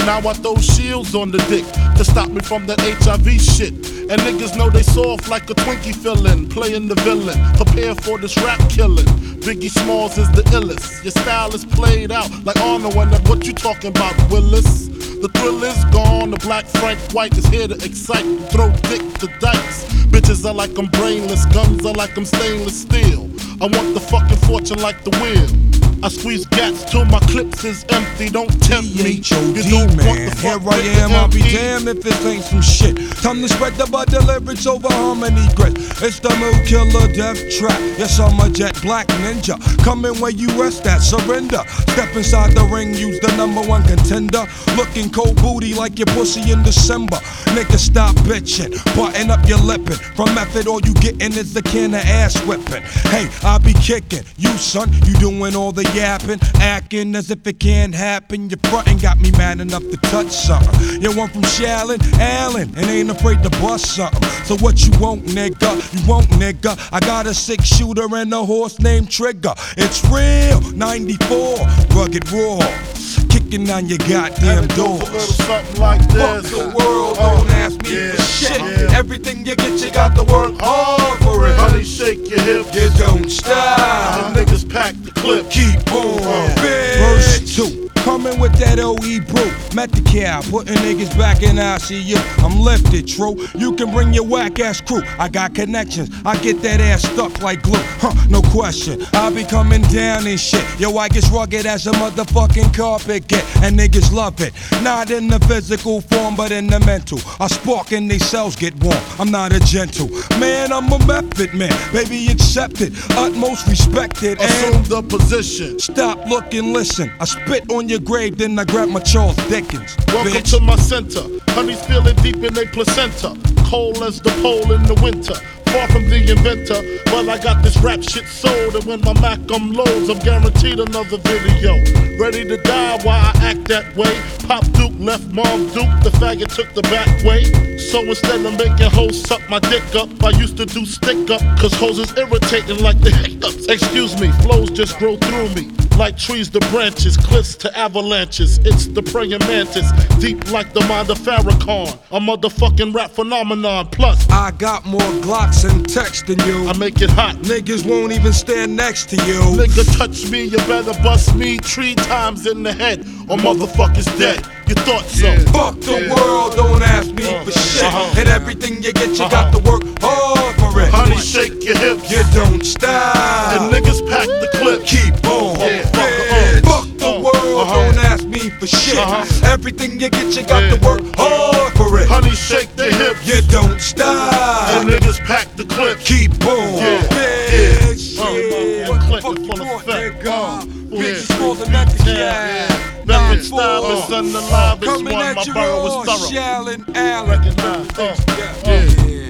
Now I throw shields on the dick to stop me from that HIV shit. And niggas know they soft like a Twinkie fillin', playing the villain, prepare for this rap killing. Biggie Smalls is the illest. Your style is played out like Arnold and what you talking about, Willis? The thrill is gone, the black Frank White is here to excite, throw dick to dice. Bitches are like I'm brainless, guns are like I'm stainless steel. I want the fucking fortune like the wheel. I squeeze gats till my clips is empty, don't tempt me. You don't want the fuck. Here I am, I'll be damned if this ain't some shit. Time to spread the butter lyrics over harmony grit. It's the Mood Killer Death Trap. Yes, I'm a jet black ninja. Coming where you rest at, surrender. Step inside the ring, use the #1 contender. Looking cold booty like your pussy in December. Nigga, stop bitching, button up your lippin'. From method, all you gettin' is a can of ass whipping. Hey, I be kicking. You son, you doing all the yapping, acting as if it can't happen. Your frontin' got me mad enough to touch something. You want from Shallon, Allen, and ain't afraid to bust something. So what you want, nigga? You want, nigga? I got a 6-shooter and a horse named Trigger. It's real, 94, rugged raw, kicking on your goddamn doors. A little something like this. Fuck the world, don't ask me for shit. Everything you get, you got to work hard for it. Honey, shake your hips. You don't stop. The niggas pack the clip. Keep on. Verse 2. Coming with that OE brew, met the cow, putting niggas back in ICU. I'm lifted, true. You can bring your whack ass crew. I got connections. I get that ass stuck like glue. No question. I be coming down and shit. Yo, I get rugged as a motherfucking carpet get, and niggas love it. Not in the physical form, but in the mental. I spark and they cells get warm. I'm not a gentle man. I'm a method man. Baby, accept it. Utmost respected. Assume the position. Stop, look, and listen. I spit on your grave, then I grab my Charles Dickens. Welcome bitch. to my center. Honey's feeling deep in their placenta. Cold as the pole in the winter. Far from the inventor, but I got this rap shit sold. And when my Mac loads, I'm guaranteed another video. Ready to die while I act that way. Pop Duke left Mom Duke, the faggot took the back way. So instead of making hoes suck my dick up, I used to do stick up, cause hoes is irritating like the hiccups. Excuse me, flows just grow through me. Like trees to branches, cliffs to avalanches. It's the praying mantis, deep like the mind of Farrakhan. A motherfucking rap phenomenon. Plus, I got more Glocks and text than you. I make it hot. Niggas won't even stand next to you. Nigga touch me, you better bust me 3 times in the head, or motherfuckers dead. You thought so? Fuck the world, don't ask me for shit. And everything you get, you got to work hard for it. Honey, shake your hips. You don't stop. And niggas pack the clip. Keep on. Fuck the world, don't ask me for shit. Everything you get, you got to work hard for it. Honey, shake the hips. You don't stop. And niggas pack the clip. Keep on. What the fuck you want, nigga? Bitches more than that, yeah. Method style is on the live. It's Coming one. at My you borough raw, is thorough. Shallon, Allen. Recognize.